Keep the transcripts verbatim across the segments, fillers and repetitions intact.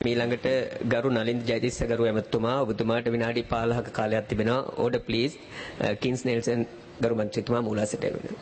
මීළඟට ගරු නලින්ද ජයතිස්ස ගරු ඇමතුමා ඔබතුමාට විනාඩි පහළොවක කාලයක් තිබෙනවා. Order please. කින්ස් නෙල්සන් ගරු මන්ත්‍රීතුමා මූලාසනයට එන්න.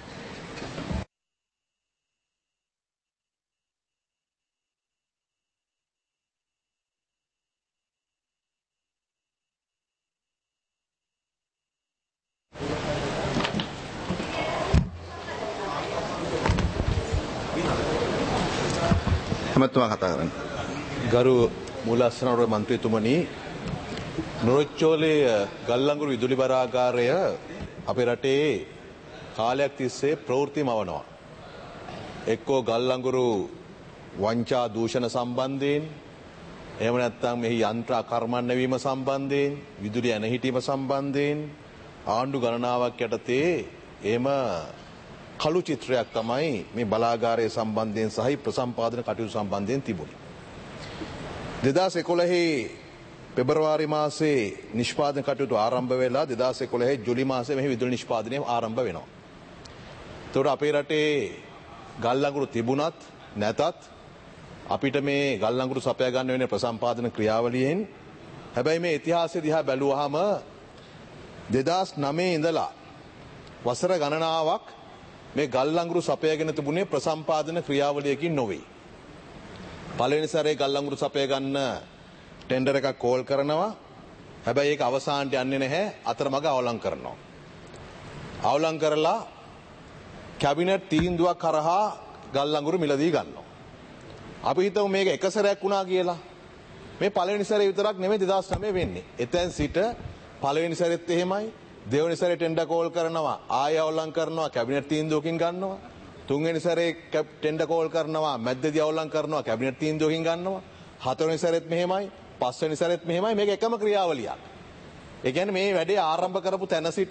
ඇමතුමා කතා කරන්න. ගරු මූලාසන මන්ත්‍රීතුමනි, නොරොච්චෝලේ ගල්ලංගුරු විදුලි බරාගාරය අපේ රටේ කාලයක් තිස්සේ ප්‍රවෘත්තිමවනවා. එක්කෝ ගල්ලංගුරු වංචා දූෂණ සම්බන්ධයෙන්, එහෙම නැත්නම් මෙහි යන්ත්‍ර අකර්මණ්‍ය වීම සම්බන්ධයෙන්, විදුලි ඇන හිටීම සම්බන්ධයෙන් ආණ්ඩු ගණනාවක් යටතේ එහෙම කළු චිත්‍රයක් තමයි මේ බලාගාරය සම්බන්ධයෙන් සහ ප්‍රසම්පාදන කටයුතු සම්බන්ධයෙන් තිබුණේ. දෙදාස් එකොළහේ පෙබරවාරි මාසේ නිෂ්පාදන කටයුතු ආරම්භ වෙලා දෙදාස් එකොළහේ ජුලි මාසේ මෙහි විදුලි නිෂ්පාදනය ආරම්භ වෙනවා. ඒතකොට අපේ රටේ ගල්ලංගුරු තිබුණත් නැතත් අපිට මේ ගල්ලංගුරු සපයා ගන්න වෙන ප්‍රසම්පාදන ක්‍රියාවලියෙන්, හැබැයි මේ ඉතිහාසය දිහා බැලුවාම දෙදාස් නවය ඉඳලා වසර ගණනාවක් මේ ගල්ලංගුරු සපයාගෙන තිබුණේ ප්‍රසම්පාදන ක්‍රියාවලියකින් නොවේ. පළවෙනි සැරේ ගල්ලංගුරු සපයා ගන්න ටෙන්ඩර් එකක් කෝල් කරනවා. හැබැයි ඒක අවසානට යන්නේ නැහැ, අතරමඟ අවලං කරනවා. අවලං කරලා කැබිනට් තීන්දුවක් කරහා ගල්ලංගුරු මිලදී ගන්නවා. අපි හිතමු මේක එක සැරයක් වුණා කියලා. මේ පළවෙනි සැරේ විතරක් නෙමෙයි දෙදාස් නවය වෙන්නේ. එතෙන් සිට පළවෙනි සැරෙත් එහෙමයි, දෙවෙනි සැරේ ටෙන්ඩර් කෝල් කරනවා, ආයෙ අවලං කරනවා, කැබිනට් තීන්දුවකින් ගන්නවා. තුන්වෙනි සැරේ ටෙන්ඩර් කෝල් කරනවා, මැද්දේදී අවලං කරනවා, කැබිනට් තීන්දුවකින් ගන්නවා. හතරවෙනි සැරෙත් මෙහෙමයි, පස්වෙනි සැරෙත් මෙහෙමයි. මේක එකම ක්‍රියාවලියක්. ඒ කියන්නේ මේ වැඩේ ආරම්භ කරපු තැන සිට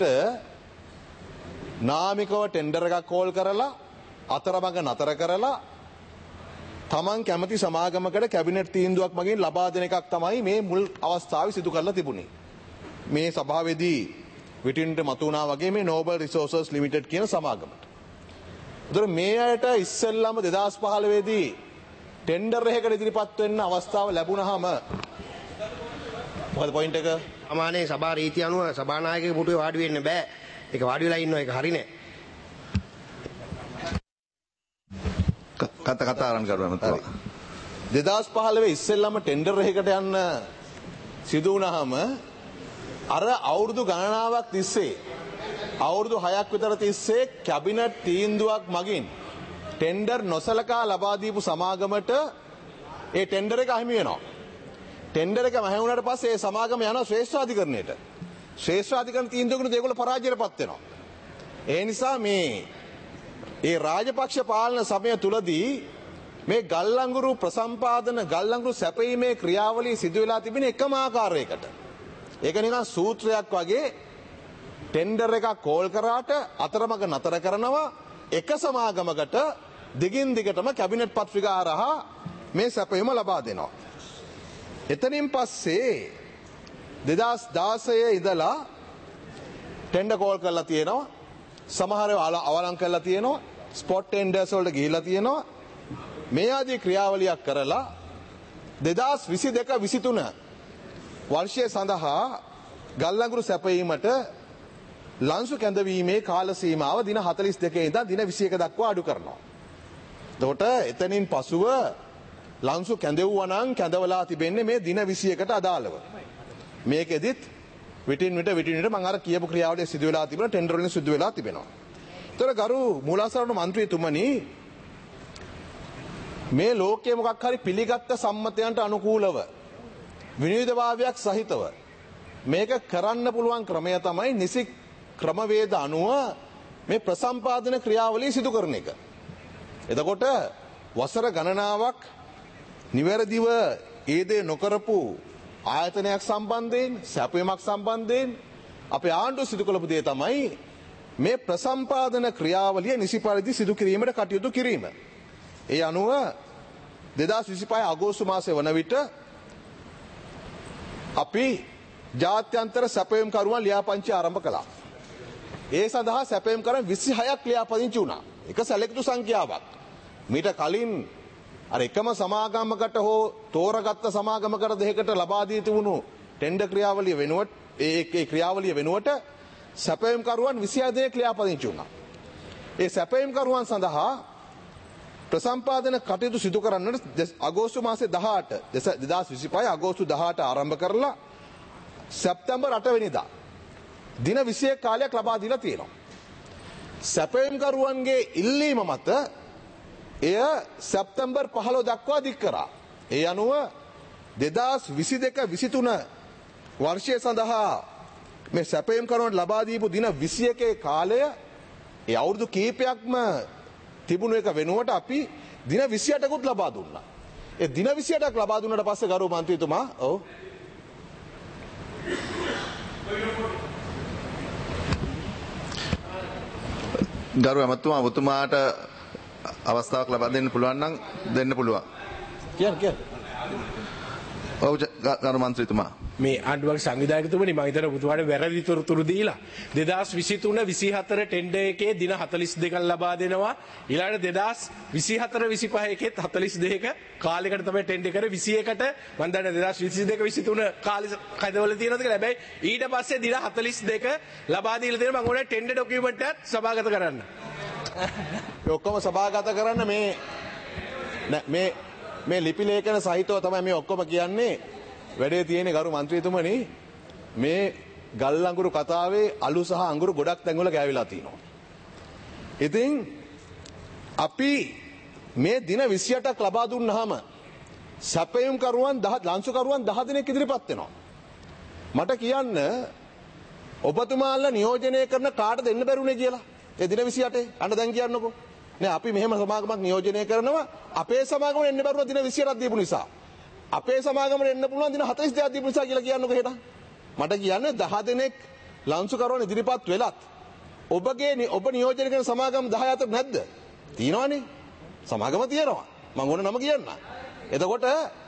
නාමිකව ටෙන්ඩර් එකක් කෝල් කරලා අතරමඟ නතර කරලා තමන් කැමති සමාගමකට කැබිනට් තීන්දුවක් මගින් ලබා දෙන එකක් තමයි මේ මුල් අවස්ථාවේ සිදු කරලා තිබුණේ. මේ සභාවේදී විටින්ට මතුණා වගේ මේ නෝබල් රිසෝසස් ලිමිටඩ් කියන සමාගමට. ඒතර මේ අයට ඉස්සෙල්ලාම දෙදාස් පහළොව දී ටෙන්ඩර් එකකට ඉදිරිපත් වෙන්න අවස්ථාව ලැබුණාම මොකද පොයින්ට් එක? සාමාන්‍ය සභා රීතිය අනුව සභානායකගේ පුටුවේ වාඩි වෙන්න බෑ. ඒක වාඩි වෙලා ඉන්නවා, ඒක හරි නෑ. කතා කතා ආරම්භ කරනවා. දෙදාස් පහළොව ඉස්සෙල්ලාම ටෙන්ඩර් එකකට යන්න සිදු වුණාම අර අවුරුදු ගණනාවක් තිස්සේ අවුරුදු හයක් විතර තිස්සේ කැබිනට් තීන්දුවක් මගින් ටෙන්ඩර් නොසලකා ලබා දීපු සමාගමට ඒ ටෙන්ඩර් එක අහිමි වෙනවා. ටෙන්ඩර් එක මහ වුණාට පස්සේ ඒ සමාගම යනවා ශ්‍රේෂ්ඨාධිකරණයට. ශ්‍රේෂ්ඨාධිකරණ තීන්දුවකට ඒගොල්ලෝ පරාජයටපත් වෙනවා. ඒ නිසා මේ ඒ රාජපක්ෂ පාලන සමය තුලදී මේ ගල්ලංගුරු ප්‍රසම්පාදන ගල්ලංගුරු සැපීමේ ක්‍රියාවලිය සිදු වෙලා තිබෙන එකම ආකාරයකට. ඒක නිකන් සූත්‍රයක් වගේ ටෙන්ඩර් එකක් කෝල් කරාට අතරමඟ නතර කරනවා, එක සමාගමකට දිගින් දිගටම කැබිනට් පත්‍රිකා හරහා මේ සැපයීම ලබා දෙනවා. එතනින් පස්සේ දෙදාස් දාසය ඉඳලා ටෙන්ඩර් කෝල් කරලා තියෙනවා, සමහර ඒවා අවලං කරලා තියෙනවා, ස්පොට් ටෙන්ඩර්ස් වලට ගිහිලා තියෙනවා. මේ ආදී ක්‍රියාවලියක් කරලා දෙදාස් විසි දෙක විසි තුන වර්ෂය සඳහා ගල්ලංගුරු සැපයීමට ලන්සු කැඳවීමේ කාල සීමාව දින හතළිස් දෙකේ ඉඳන් දින විසි එක දක්වා අඩු කරනවා. එතකොට එතනින් පසුව ලන්සු කැඳවුවා නම් කැඳවලා තිබෙන්නේ මේ දින විසි එකට අදාළව. මේකෙදිත් විටින් විට විටින් විට මම අර කියපු ක්‍රියාවලිය සිදු වෙලා තිබෙනවා, ටෙන්ඩර් වලින් සිදු වෙලා තිබෙනවා. ඒතර ගරු මූලාසන මන්ත්‍රීතුමනි, මේ ලෝකයේ මොකක් හරි පිළිගත්ත සම්මතයන්ට අනුකූලව විනෝදභාවයක් සහිතව මේක කරන්න පුළුවන් ක්‍රමය තමයි නිසි ක්‍රමවේද අනුව මේ ප්‍රසම්පාදන ක්‍රියාවලිය සිදු කරන එක. එතකොට වසර ගණනාවක් නිවැරදිව ඒ දේ නොකරපු ආයතනයක් සම්බන්ධයෙන්, සැපයීමක් සම්බන්ධයෙන් අපේ ආණ්ඩුව සිදු කළපු දේ තමයි මේ ප්‍රසම්පාදන ක්‍රියාවලිය නිසි පරිදි සිදු කිරීමට කටයුතු කිරීම. ඒ අනුව දෙදාස් විසිපහ අගෝස්තු මාසයේ වන විට අපි ජාත්‍යන්තර සැපයීම් කරුවන් ලියාපදිංචි ආරම්භ කළා. ඒ සඳහා සැපයීම් කරුවන් විසි හයක් ලියාපදිංචි වුණා. එක සැලකිලි සංඛ්‍යාවක්. මීට කලින් අර එකම සමාගමකට හෝ තෝරගත්ත සමාගමකට දෙකකට ලබා දී තිබුණු ටෙන්ඩර් ක්‍රියාවලිය වෙනුවට ඒ ක්‍රියාවලිය වෙනුවට සැපයුම්කරුවන් විසිහය දෙනෙක් ලියාපදිංචි වුණා. ඒ සැපයුම්කරුවන් සඳහා ප්‍රසම්පාදන කටයුතු සිදු කරන්නට අගෝස්තු මාසේ දහඅට දෙදහස් විසිපහ අගෝස්තු දහඅට ආරම්භ කරලා සැප්තැම්බර් අට වෙනිදා දින විසිඑක කාලයක් ලබා දීලා තියෙනවා. සැපයුම්කරුවන්ගේ ඉල්ලීම මත එය සැප්තැම්බර් පහළොව දක්වා දික් කරා. ඒ අනුව දෙදහස් විසිදෙක විසිතුන වර්ෂය සඳහා මේ සැපයුම්කරුවන්ට ලබා දීපු දින විසිඑකේ කාලය ඒ අවුරුදු කීපයක්ම තිබුණු එක වෙනුවට අපි දින විසිඅටකුත් ලබා දුන්නා. ඒ දින විසිඅටක් ලබා දුන්නාට පස්සේ ගරු මන්ත්‍රීතුමා ඔව් ගරු ඇමතුමා ඔබතුමාට අවස්ථාවක් ලබා දෙන්න පුළුවන් නම් දෙන්න පුළුවන්. කියන්න කියන්න. ඔව් ගරු මන්ත්‍රීතුමා. මේ ආණ්ඩුවක සංවිධායකතුමනි මම හිතන ඔබතුමාට වැරදි තොරතුරු දීලා දෙදහස් විසිතුන විසිහතර ටෙන්ඩර් එකේ දින හතළිස් දෙකක් ලබා දෙනවා. ඊළඟ දෙදහස් විසිහතර විසිපහ එකේත් හතළිස් දෙකක කාලයකට තමයි ටෙන්ඩර් කරේ විසිඑකට මම දන්නේ දෙදහස් විසිදෙක විසිතුන කාලේ කඩවල තියෙනවද කියලා. හැබැයි ඊට පස්සේ දින හතළිස් දෙක ලබා දීලා තියෙනවා. මම ඕනේ ටෙන්ඩර් ඩොකියුමන්ට් එකත් සභාගත කරන්න. මේ ඔක්කොම සභාගත කරන්න මේ මේ මේ ලිපි ලේඛන සහිතව තමයි මේ ඔක්කොම කියන්නේ. වැඩේ තියෙන්නේ ගරු මන්ත්‍රීතුමනි මේ ගල් අඟුරු කතාවේ අලු සහ අඟුරු ගොඩක් තැන්වල ගෑවිලා තියෙනවා. ඉතින් අපි මේ දින විසිඅටක් ලබා දුන්නාම සැපයුම්කරුවන් දහ ලංසුකරුවන් දහ දෙනෙක් ඉදිරිපත් වෙනවා. මට කියන්න ඔබතුමාලා නියෝජනය කරන කාට දෙන්න බැරුනේ කියලා. ඒ දින විසිඅටේ අන්න දැන් කියන්නකෝ. නේ අපි මෙහෙම සමාගමක් නියෝජනය කරනවා අපේ සමාගම එන්න බැරුව දින විසිඅටක් දීපු නිසා. අපේ සමාගමට එන්න පුළුවන් දින හතළිස් දෙකක් දීපු නිසා කියලා කියන්නකෝ හෙට. මට කියන්නේ දහ දෙනෙක් ලංසුකරුවන් ඉදිරිපත් වෙලත් ඔබගේ ඔබ නියෝජනය කරන සමාගම් දහය අතර නැද්ද? තියෙනවනේ. සමාගම තියෙනවා. මම ඕන නම කියන්න. එතකොට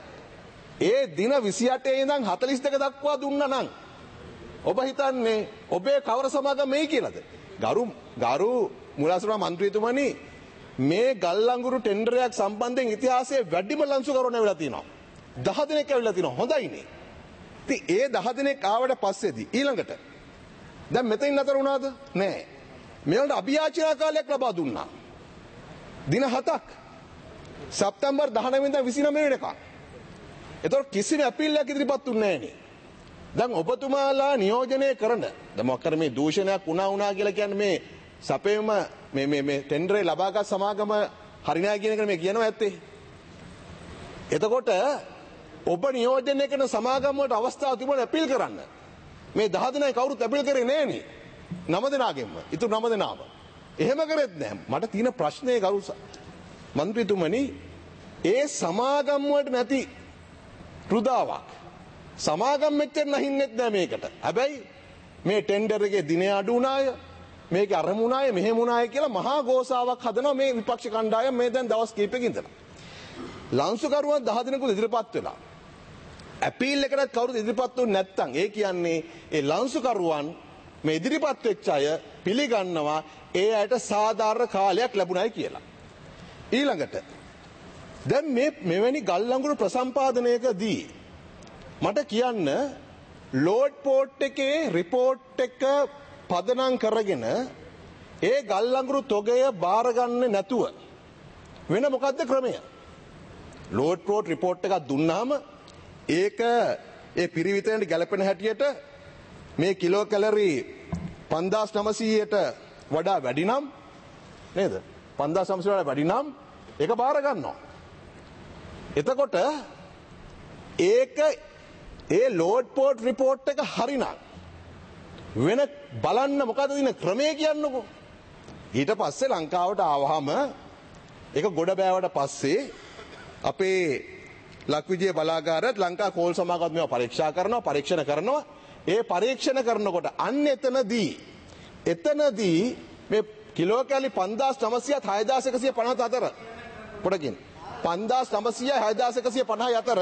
ඒ දින විසිඅටේ ඉඳන් හතළිස් දෙක දක්වා දුන්නා නම් ඔබ හිතන්නේ ඔබේ කවර සමාගම මේ කියලාද? ගරු ගරු මුලාසුරා මන්ත්‍රීතුමනි මේ ගල් අඟුරු ටෙන්ඩරයක් සම්බන්ධයෙන් ඉතිහාසයේ වැඩිම ලංසුකරුවන් ඇවිල්ලා තියෙනවා. දහ දෙනෙක් ඇවිල්ලා තිනවා. හොඳයිනේ. ඉතින් ඒ දහ දෙනෙක් ආවට පස්සේදී ඊළඟට දැන් මෙතනින් නතර වුණාද? නෑ. මේවලට අභියාචනා කාලයක් ලබා දුන්නා. දින හතක්. සැප්තැම්බර් දහනවය ඉඳන් විසිනවය වෙනකම්. ඒතකොට කිසිම අපීලයක් ඉදිරිපත් වුණේ නෑනේ. දැන් ඔබතුමාලා නියෝජනය කරන දැන් මොකක්ද මේ දූෂණයක් වුණා වුණා කියලා කියන්නේ මේ සපේම මේ මේ මේ ටෙන්ඩරේ ලබාගත් සමාගම හරිනෑ කියන එක මේ කියනවා ඇත්තේ. එතකොට ඔබ නියෝජනය කරන සමාගම් වලට අවස්ථාව තිබුණා අපීල් කරන්න. මේ දහ දෙනයි කවුරුත් අපීල් කරේ නෑනේ. නම දෙනාගෙන්ම. ඉතුරු නම දෙනාම. එහෙම කරෙත් නෑ. මට තියෙන ප්‍රශ්නේ කරු මන්ත්‍රීතුමනි ඒ සමාගම් වලට නැති රුදාවක්. සමාගම් මෙච්චර නැහින්නෙත් නෑ මේකට. හැබැයි මේ ටෙන්ඩර් එකේ දිනේ අඩු වුණාය. මේක අරමුණාය මෙහෙම වුණාය කියලා මහා ගෝසාවක් හදනවා මේ විපක්ෂ කණ්ඩායම මේ දැන් දවස් කීපයකින් ඉඳලා. ලංසුකරුවන් දහ දිනකුත් ඉදිරිපත් වෙලා. අපීල් එකකට කවුරුත් ඉදිරිපත් වුනේ නැත්නම් ඒ කියන්නේ ඒ ලංසුකරුවන් මේ ඉදිරිපත් වෙච්ච අය පිළිගන්නවා ඒ අයට සාධාරණ කාලයක් ලැබුණයි කියලා. ඊළඟට දැන් මේ මෙවැනි ගල් අඟුරු ප්‍රසම්පාදනයකදී මට කියන්න ලෝඩ් පෝට් එකේ රිපෝට් එක පදනම් කරගෙන ඒ ගල් අඟුරු තොගය බාරගන්නේ නැතුව වෙන මොකද්ද ක්‍රමය? ලෝඩ් පෝට් රිපෝට් එකක් දුන්නාම ඒක ඒ පිරිවිතනට ගැලපෙන හැටියට මේ කිලෝ කැලරි පන්දාස් නවසීයට වඩා වැඩි නම් නේද? පන්දාස් නවසීයට වඩා වැඩි නම් ඒක බාර ගන්නවා. එතකොට ඒක ඒ ලෝඩ් පෝට් රිපෝට් එක හරිනම් වෙන බලන්න මොකද දින ක්‍රමය කියන්නකෝ. ඊට පස්සේ ලංකාවට ආවහම ඒක ගොඩ බෑවට පස්සේ අපේ ලක්විජය බලාගාරත් ලංකා කෝල් සමාගමත් මේවා පරීක්ෂා කරනවා පරීක්ෂණ කරනවා. ඒ පරීක්ෂණ කරනකොට අන්න එතනදී එතනදී මේ කිලෝ කැලි පන්දාස් නවසීයත් හයදාස් එකසිය පනහත අතර පොඩකින් පන්දාස් නවසීය හයදාස් එකසිය පනහ අතර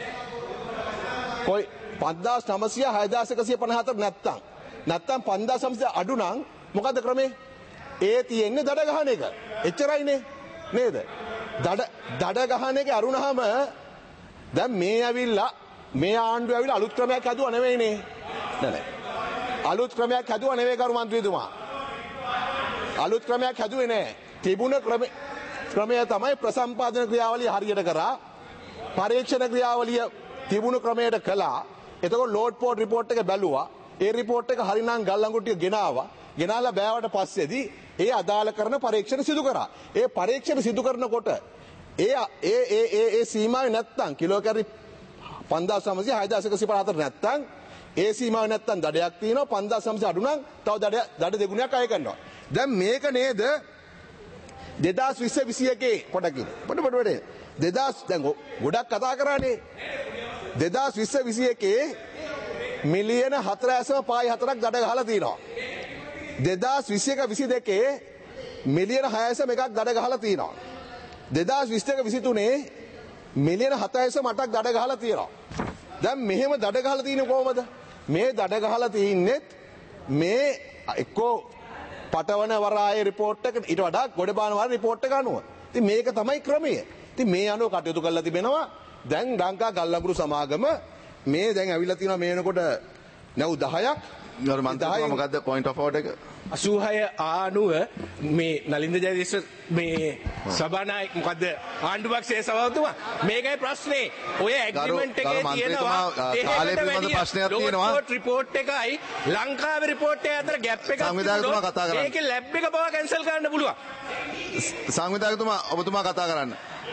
කොයි පන්දාස් නවසීය හයදාස් එකසිය පනහ අතර නැත්තම් නැත්තම් පන්දාස් නවසීය අඩු නම් මොකද ක්‍රමේ? ඒ තියෙන්නේ දඩ ගහන එක. එච්චරයිනේ නේද? දඩ දඩ ගහන එක අරුණාම දැන් මේ ඇවිල්ලා මේ ආණ්ඩුව ඇවිල්ලා අලුත් ක්‍රමයක් හදුවා නෙවෙයිනේ. නෑ නෑ. අලුත් ක්‍රමයක් හදුවා නෙවෙයි කරු මන්ත්‍රීතුමා. අලුත් ක්‍රමයක් හදුවේ නෑ. තිබුණ ක්‍රම ක්‍රමය තමයි ප්‍රසම්පාදන ක්‍රියාවලිය හරියට කරා. පරීක්ෂණ ක්‍රියාවලිය තිබුණු ක්‍රමයට කළා. එතකොට ලෝඩ් පෝර්ට් රිපෝට් එක බැලුවා. ඒ රිපෝට් එක හරිනම් ගල්ලංගු ටික ගෙනාවා. ගෙනාලා බෑවට පස්සේදී ඒ අදාළ කරන පරීක්ෂණ සිදු කරා. ඒ පරීක්ෂණ සිදු කරනකොට ඒ ඒ ඒ ඒ ඒ සීමාවේ නැත්තම් කිලෝ කැරි පන්දාස් නවසිය හයදාස් එකසිය පනහතර නැත්තම් ඒ සීමාවේ නැත්තම් දඩයක් තියෙනවා පන්දාස් නවසිය අඩු නම් තව දඩ දඩ දෙගුණයක් අය කරනවා. දැන් මේක නේද දෙදාස් විස්ස විසි එකේ පොඩකින් පොඩ පොඩ පොඩ දෙදාස් දැන් ගොඩක් කතා කරානේ දෙදාස් විස්ස විසි එකේ මිලියන හතරදශම පහ හතරක් දඩ ගහලා තියෙනවා. දෙදාස් විසි එක විසි දෙකේ මිලියන හය දශම එකක් දඩ ගහලා තියෙනවා. දෙදාස් විසි එක විසි තුනේ මිලියන හත දශම අටක් දඩ ගහලා තියෙනවා. දැන් මෙහෙම දඩ ගහලා තියෙන්නේ කොහමද? මේ දඩ ගහලා තින්නේ මේ එක්කෝ පටවන වරායේ රිපෝට් එක ඊට වඩා ගොඩබාන වර රිපෝට් එක අනුව. ඉතින් මේක තමයි ක්‍රමය. ඉතින් මේ අනුව කටයුතු කරලා තිබෙනවා. දැන් ලංකා ගල්ලඟුරු සමාගම මේ දැන් ඇවිල්ලා තියෙනවා මේ වෙනකොට නැව් දහයක්. ගරු මන්ත්‍රීතුමා මොකද්ද පොයින්ට් ඔෆ් ඕඩර් එක? අසූහය ආණුව මේ නලින්ද ජයතිස්ස මේ සභානායක මොකද්ද ආණ්ඩු පක්ෂයේ සභාපතිතුමා මේකයි ප්‍රශ්නේ. ඔය ඇග්‍රීමන්ට් එකේ තියෙනවා කාලය පිළිබඳ ප්‍රශ්නයක් තියෙනවා. රිපෝට් එකයි ලංකාවේ රිපෝට් එක අතර ගැප් එකක් සංවිධායකතුමා කතා කරන්න. මේකේ ලැබ් එක පවා කැන්සල් කරන්න පුළුවන්. සංවිධායකතුමා ඔබතුමා කතා කරන්න.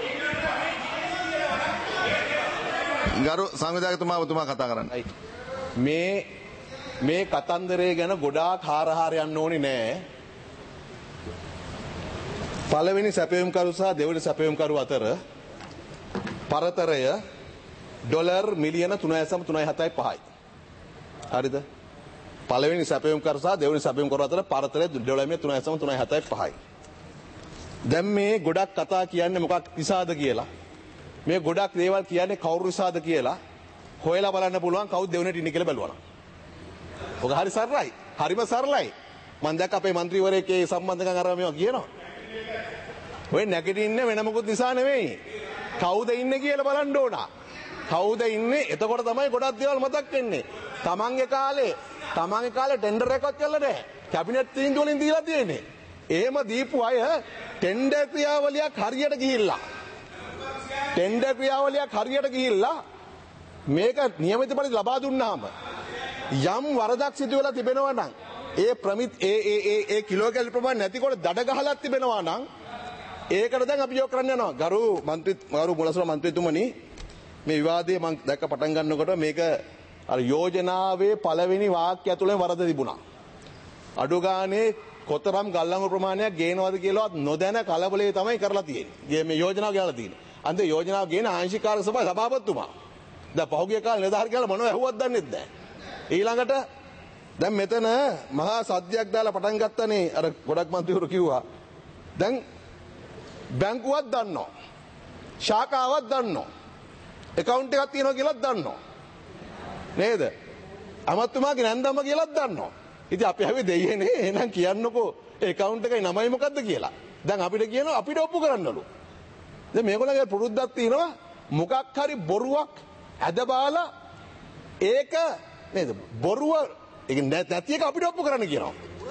ගරු සංවිධායකතුමා ඔබතුමා කතා කරන්න. මේ මේ කතන්දරය ගැන ගොඩාක් හාරහාර යන්න ඕනේ නෑ. පළවෙනි සැපයුම්කරු සහ දෙවෙනි සැපයුම්කරු අතර පරතරය ඩොලර් මිලියන තුන දශම තුනයි හතයි පහයි. හරිද? පළවෙනි සැපයුම්කරු සහ දෙවෙනි සැපයුම්කරු අතර පරතරය ඩොලර් මිලියන තුන දශම තුනයි හතයි පහයි. දැන් මේ ගොඩක් කතා කියන්නේ මොකක් නිසාද කියලා. මේ ගොඩක් දේවල් කියන්නේ කවුරු නිසාද කියලා හොයලා බලන්න පුළුවන් කවුද දෙවෙනිට ඉන්නේ කියලා බලනවා. ඔක හරි සරලයි. හරිම සරලයි. මම දැක්ක අපේ മന്ത്രിවරයෙක් ඒ සම්බන්ධකම් අරගෙන මේවා කියනවා. ඔය නැගිටින්නේ වෙන මොකුත් නිසා නෙවෙයි. කවුද ඉන්නේ කියලා බලන්න ඕන. කවුද ඉන්නේ? එතකොට තමයි ගොඩක් දේවල් මතක් වෙන්නේ. තමන්ගේ කාලේ තමන්ගේ කාලේ ටෙන්ඩර් එකක්වත් කළා නැහැ. කැබිනට් තීන්දුව වලින් දීලා තියෙන්නේ. එහෙම දීපු අය ටෙන්ඩර් ක්‍රියාවලියක් හරියට ගිහිල්ලා ටෙන්ඩර් ක්‍රියාවලියක් හරියට ගිහිල්ලා මේක නියමිත පරිදි ලබා දුන්නාම යම් වරදක් සිදු වෙලා තිබෙනවා නම් ඒ ප්‍රමිත් ඒ ඒ ඒ ඒ කිලෝ කැලරි ප්‍රමාණය නැතිකොට දඩ ගහලා තිබෙනවා නම් ඒකට දැන් අපි යොක් කරන්න යනවා. ගරු මන්ත්‍රී ගරු මුලසුර මන්ත්‍රීතුමනි මේ විවාදයේ මම දැක්ක පටන් ගන්නකොට මේක අර යෝජනාවේ පළවෙනි වාක්‍ය ඇතුළේ වරද තිබුණා. අඩු ගානේ කොතරම් ගල්ලංගු ප්‍රමාණයක් ගේනවද කියලාවත් නොදැන කලබලේ තමයි කරලා තියෙන්නේ. මේ යෝජනාව ගෙනලා තියෙන්නේ. අන්ත යෝජනාව ගේන ආංශිකාරක සභාවේ සභාපතිතුමා. දැන් පහුගිය කාලේ නිලධාරි කියලා මොනව ඇහුවත් දන්නේ නැහැ. ඊළඟට දැන් මෙතන මහා සද්දයක් දාලා පටන් ගත්තනේ අර ගොඩක් මන්ත්‍රීවරු කිව්වා. දැන් බැංකුවක් දන්නවා. ශාඛාවක් දන්නවා. account එකක් තියෙනවා කියලාත් දන්නවා. නේද? අමතුමාගේ නැන්දම්ම කියලාත් දන්නවා. ඉතින් අපි හැවි දෙයියනේ එහෙනම් කියන්නකෝ account එකේ නමයි මොකද්ද කියලා. දැන් අපිට කියනවා අපිට ඔප්පු කරන්නලු. දැන් මේගොල්ලන්ගේ පුරුද්දක් තියෙනවා මොකක් හරි බොරුවක් ඇදබාලා ඒක නේද බොරුව ඒක නැති එක අපිට ඔප්පු කරන්න කියනවා.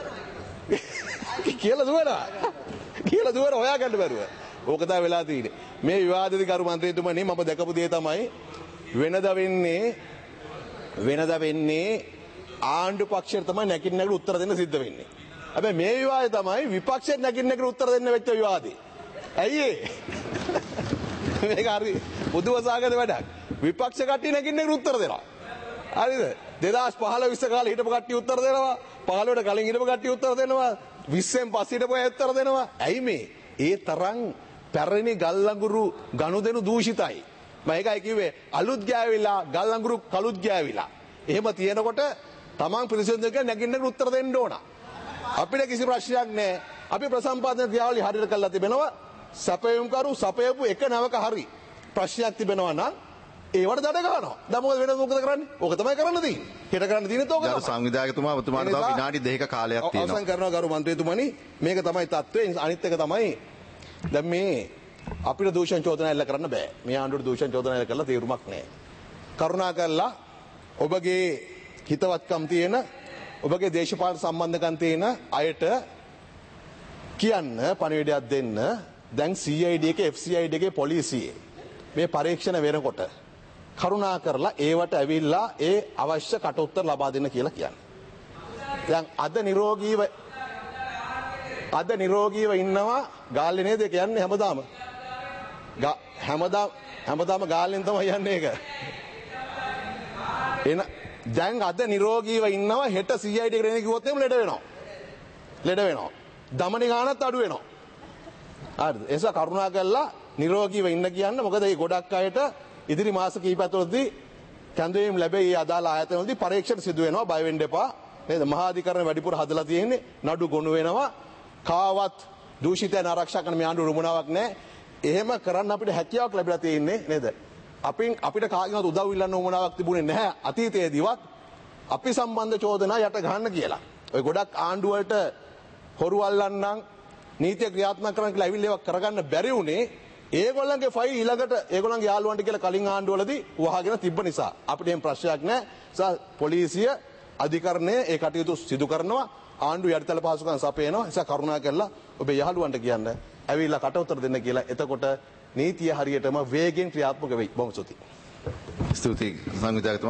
කියලා දුවලා කියලා දුවලා හොයාගන්න බැරුව. ඕක තමයි වෙලා තියෙන්නේ. මේ විවාදදී කරු මන්ත්‍රීතුමනි මම දැකපු දේ තමයි වෙනද වෙන්නේ වෙනද වෙන්නේ ආණ්ඩු පක්ෂයට තමයි නැකින් නැගිට උත්තර දෙන්න සිද්ධ වෙන්නේ. හැබැයි මේ විවාදේ තමයි විපක්ෂයට නැකින් නැගිට උත්තර දෙන්න වෙච්ච විවාදේ. ඇයි ඒ? මේක හරි බුදුවසාගත වැඩක්. විපක්ෂ කට්ටිය නැකින් නැගිට උත්තර දෙනවා. හරිද? දෙදාස් පහළොව විස්ස කාලේ හිටපු කට්ටිය උත්තර දෙනවා. පහළොවට කලින් හිටපු කට්ටිය උත්තර දෙනවා. විස්සෙන් පස්සේ හිටපු අය උත්තර දෙනවා. ඇයි මේ? ඒ තරම් පැරණි ගල්ලඟුරු ගනුදෙනු දූෂිතයි. මම ඒකයි කිව්වේ අලුත් ගෑවිලා ගල්ලඟුරු කලුත් ගෑවිලා. එහෙම තියෙනකොට තමන් පිරිසිදු දෙක නැගින්න උත්තර දෙන්න ඕන. අපිට කිසි ප්‍රශ්නයක් නැහැ. අපි ප්‍රසම්පාදන ක්‍රියාවලිය හරියට කරලා තිබෙනවා. සපයුම්කරු සපයපු එක නවක හරි ප්‍රශ්නයක් තිබෙනවා නම් ඒවට දඩ ගන්නවා. දැන් මොකද වෙනද මොකද කරන්නේ? ඕක තමයි කරන්න තියෙන්නේ. හෙට කරන්න තියෙන්නේ තෝක තමයි. සංවිධායකතුමා ඔබතුමාට තව විනාඩි දෙකක කාලයක් තියෙනවා. අවසන් කරනවා ගරු මන්ත්‍රීතුමනි. මේක තමයි තත්ත්වය. අනිත් එක තමයි දැන් මේ අපිට දූෂණ චෝදනා එල්ල කරන්න බෑ. මේ ආණ්ඩුවට දූෂණ චෝදනා එල්ල කරලා තීරුමක් නැහැ. කරුණාකරලා ඔබගේ හිතවත්කම් තියෙන ඔබගේ දේශපාලන සම්බන්ධකම් තියෙන අයට කියන්න පණිවිඩයක් දෙන්න. දැන් C I D එකේ F C I D එකේ පොලිසියේ මේ පරීක්ෂණ වෙනකොට කරුණා කරලා ඒවට ඇවිල්ලා ඒ අවශ්‍ය කටඋත්තර ලබා දෙන්න කියලා කියන්නේ. දැන් අද නිරෝගීව අද නිරෝගීව ඉන්නවා ගාල්ලේ නේද කියන්නේ හැමදාම. හැමදාම හැමදාම ගාල්ලෙන් තමයි යන්නේ ඒක. එන දැන් අද නිරෝගීව ඉන්නවා හෙට C I D එකට එන කිව්වොත් එම් ලෙඩ වෙනවා. ලෙඩ වෙනවා. දමනි ගානත් අඩු වෙනවා. හරිද? ඒ නිසා කරුණා කරලා නිරෝගීව ඉන්න කියන්න. මොකද මේ ගොඩක් අයට ඉදිරි මාස කිහිප ඇතුළතදී කැඳවීම් ලැබෙයි. ඒ අදාළ ආයතනවලදී පරීක්ෂණ සිදු වෙනවා. බය වෙන්න එපා. නේද? මහා අධිකරණ වැඩිපුර හදලා තියෙන්නේ. නඩු ගොනු වෙනවා. කාවත් දූෂිතයන් ආරක්ෂා කරන මේ ආණ්ඩුව රුමනාවක් නැහැ. එහෙම කරන්න අපිට හැකියාවක් ලැබිලා තියෙන්නේ නේද? අපින් අපිට කාගෙන්වත් උදව් ඉල්ලන්න උවමනාවක් තිබුණේ නැහැ අතීතයේදීවත් අපි සම්බන්ධ චෝදනා යට ගන්න කියලා. ඔය ගොඩක් ආණ්ඩුව වලට හොරු අල්ලන්නම් නීතිය ක්‍රියාත්මක කරන්න කියලා ඇවිල්ලා ඒවා කරගන්න බැරි වුණේ ඒගොල්ලන්ගේ ෆයිල් ඊළඟට ඒගොල්ලන්ගේ යාළුවන්ට කියලා කලින් ආණ්ඩුවලදී වහගෙන තිබ්බ නිසා. අපිට එහෙම ප්‍රශ්නයක් නැහැ. සා පොලිසිය අධිකරණය ඒ කටයුතු සිදු කරනවා. ආණ්ඩුව යටිතල පහසුකම් සපයනවා. ඒ නිසා කරුණා කරලා ඔබේ යහළුවන්ට කියන්න ඇවිල්ලා කටඋත්තර දෙන්න කියලා. එතකොට නීතිය හරියටම වේගෙන් ක්‍රියාත්මක වෙයි. බොහොම ස්තුතියි. ස්තුතියි සංවිධායක